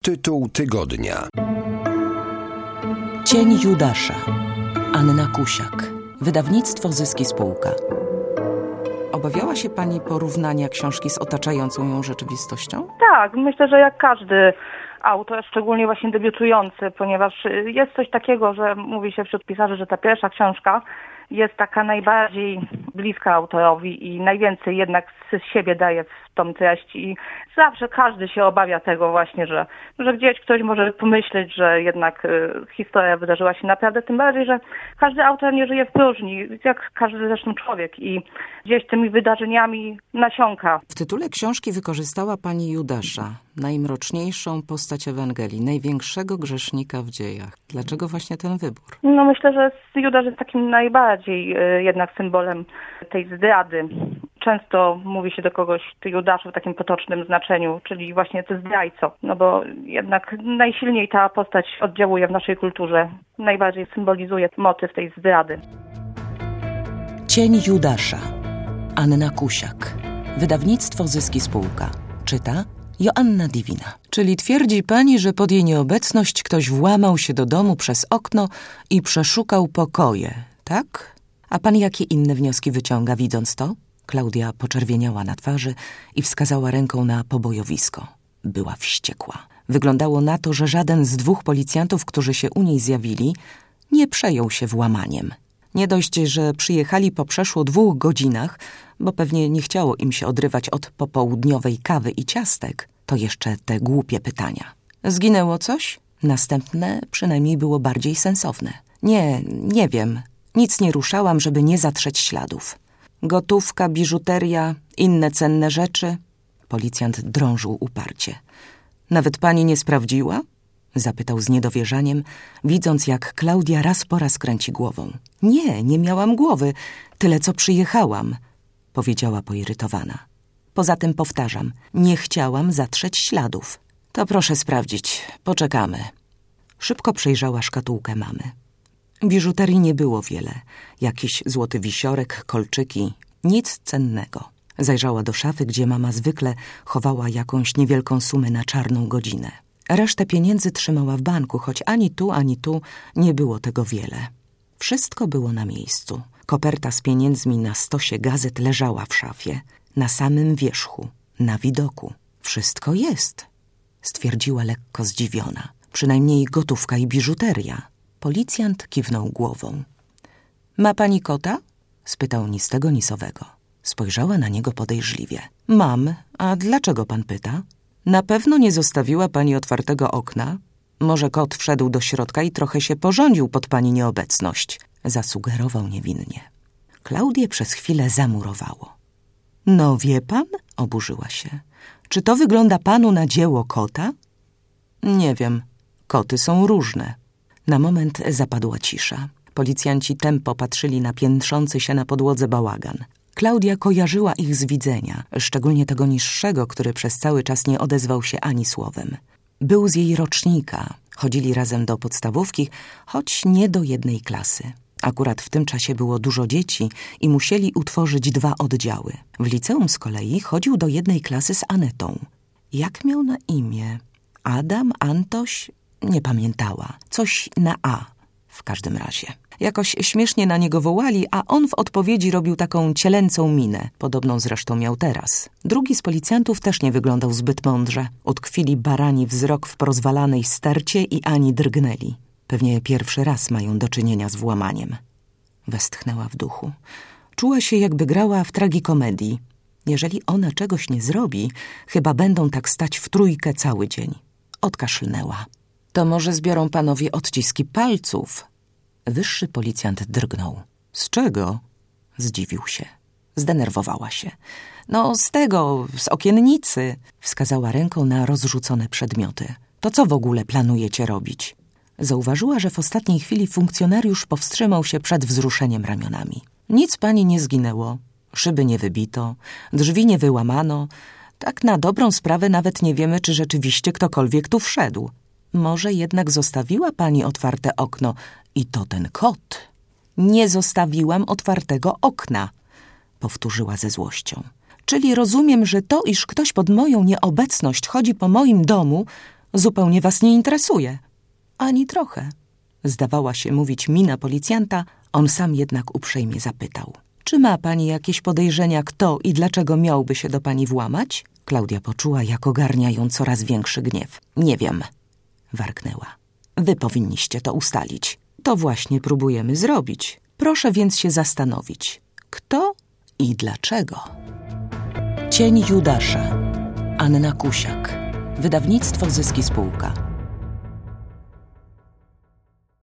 Tytuł tygodnia. Cień Judasza. Anna Kusiak. Wydawnictwo Zyski Spółka. Obawiała się pani porównania książki z otaczającą ją rzeczywistością? Tak, myślę, że jak każdy autor, szczególnie właśnie debiutujący, ponieważ jest coś takiego, że mówi się wśród pisarzy, że ta pierwsza książka jest taka najbardziej bliska autorowi i najwięcej jednak z siebie daje w tą treść i zawsze każdy się obawia tego właśnie, że gdzieś ktoś może pomyśleć, że jednak historia wydarzyła się naprawdę, tym bardziej, że każdy autor nie żyje w próżni, jak każdy zresztą człowiek i gdzieś tymi wydarzeniami nasiąka. W tytule książki wykorzystała pani Judasza, najmroczniejszą postać Ewangelii, największego grzesznika w dziejach. Dlaczego właśnie ten wybór? No myślę, że Judasz jest takim najbardziej jednak symbolem tej zdrady. Często mówi się do kogoś, ty Judaszu, w takim potocznym znaczeniu, czyli właśnie ty zdrajco. No bo jednak najsilniej ta postać oddziałuje w naszej kulturze. Najbardziej symbolizuje motyw tej zdrady. Cień Judasza. Anna Kusiak. Wydawnictwo Zyski Spółka. Czyta Joanna Divina. Czyli twierdzi pani, że pod jej nieobecność ktoś włamał się do domu przez okno i przeszukał pokoje, tak? A pan jakie inne wnioski wyciąga, widząc to? Klaudia poczerwieniała na twarzy i wskazała ręką na pobojowisko. Była wściekła. Wyglądało na to, że żaden z dwóch policjantów, którzy się u niej zjawili, nie przejął się włamaniem. Nie dość, że przyjechali po przeszło 2 godzinach, bo pewnie nie chciało im się odrywać od popołudniowej kawy i ciastek, to jeszcze te głupie pytania. Zginęło coś? Następne przynajmniej było bardziej sensowne. Nie wiem. Nic nie ruszałam, żeby nie zatrzeć śladów. Gotówka, biżuteria, inne cenne rzeczy? Policjant drążył uparcie. Nawet pani nie sprawdziła? Zapytał z niedowierzaniem, widząc jak Klaudia raz po raz kręci głową. Nie miałam głowy, tyle co przyjechałam, powiedziała poirytowana. Poza tym powtarzam, nie chciałam zatrzeć śladów. To proszę sprawdzić, poczekamy. Szybko przejrzała szkatułkę mamy. Biżuterii nie było wiele. Jakiś złoty wisiorek, kolczyki, nic cennego. Zajrzała do szafy, gdzie mama zwykle chowała jakąś niewielką sumę na czarną godzinę. Resztę pieniędzy trzymała w banku, choć ani tu nie było tego wiele. Wszystko było na miejscu. Koperta z pieniędzmi na stosie gazet leżała w szafie, na samym wierzchu, na widoku. Wszystko jest, stwierdziła lekko zdziwiona. Przynajmniej gotówka i biżuteria. Policjant kiwnął głową. Ma pani kota? Spytał ni z tego, ni z owego. Spojrzała na niego podejrzliwie. Mam, a dlaczego pan pyta? Na pewno nie zostawiła pani otwartego okna? Może kot wszedł do środka i trochę się porządził pod pani nieobecność, zasugerował niewinnie. Klaudię przez chwilę zamurowało. No wie pan? Oburzyła się. Czy to wygląda panu na dzieło kota? Nie wiem. Koty są różne. Na moment zapadła cisza. Policjanci tępo patrzyli na piętrzący się na podłodze bałagan. Klaudia kojarzyła ich z widzenia, szczególnie tego niższego, który przez cały czas nie odezwał się ani słowem. Był z jej rocznika. Chodzili razem do podstawówki, choć nie do jednej klasy. Akurat w tym czasie było dużo dzieci i musieli utworzyć 2 oddziały. W liceum z kolei chodził do jednej klasy z Anetą. Jak miał na imię? Adam, Antoś? Nie pamiętała. Coś na A w każdym razie. Jakoś śmiesznie na niego wołali, a on w odpowiedzi robił taką cielęcą minę, podobną zresztą miał teraz. Drugi z policjantów też nie wyglądał zbyt mądrze. Utkwili barani wzrok w porozwalanej stercie i ani drgnęli. Pewnie pierwszy raz mają do czynienia z włamaniem. Westchnęła w duchu. Czuła się, jakby grała w tragikomedii. Jeżeli ona czegoś nie zrobi, chyba będą tak stać w trójkę cały dzień. Odkaszlnęła. To może zbiorą panowie odciski palców? Wyższy policjant drgnął. Z czego? Zdziwił się. Zdenerwowała się. No z tego, z okiennicy, wskazała ręką na rozrzucone przedmioty. To co w ogóle planujecie robić? Zauważyła, że w ostatniej chwili funkcjonariusz powstrzymał się przed wzruszeniem ramionami. Nic pani nie zginęło. Szyby nie wybito, drzwi nie wyłamano. Tak na dobrą sprawę nawet nie wiemy, czy rzeczywiście ktokolwiek tu wszedł. Może jednak zostawiła pani otwarte okno i to ten kot. Nie zostawiłam otwartego okna, powtórzyła ze złością. Czyli rozumiem, że to, iż ktoś pod moją nieobecność chodzi po moim domu, Zupełnie was nie interesuje. Ani trochę. Zdawała się mówić mina policjanta, on sam jednak uprzejmie zapytał. Czy ma pani jakieś podejrzenia, kto i dlaczego miałby się do pani włamać? Klaudia poczuła, jak ogarnia ją coraz większy gniew. Nie wiem, warknęła. Wy powinniście to ustalić. To właśnie próbujemy zrobić. Proszę więc się zastanowić, kto i dlaczego. Cień Judasza. Anna Kusiak. Wydawnictwo Zyski Spółka.